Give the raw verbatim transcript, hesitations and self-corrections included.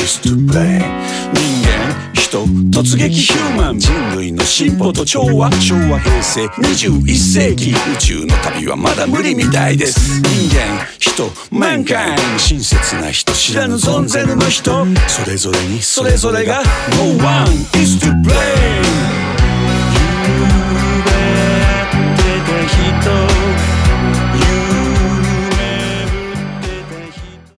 is to blame 人間人突撃ヒューマン人類の進歩と調和昭和平成にじゅういっ世紀宇宙の旅はまだ無理みたいです人間人マンカイン親切な人知らぬ存ぜぬの人それぞれにそれぞれが No one is to blame